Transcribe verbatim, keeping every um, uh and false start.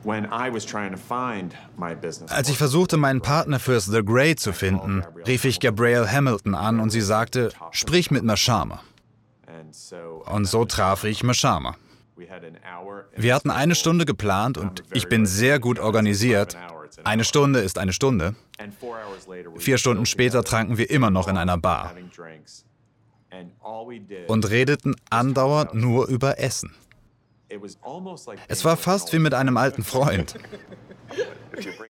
Als ich versuchte, meinen Partner fürs The Grey zu finden, rief ich Gabrielle Hamilton an und sie sagte, sprich mit Mashama. Und so traf ich Mashama. Wir hatten eine Stunde geplant und ich bin sehr gut organisiert. Eine Stunde ist eine Stunde. Vier Stunden später tranken wir immer noch in einer Bar und redeten andauernd nur über Essen. Es war fast wie mit einem alten Freund.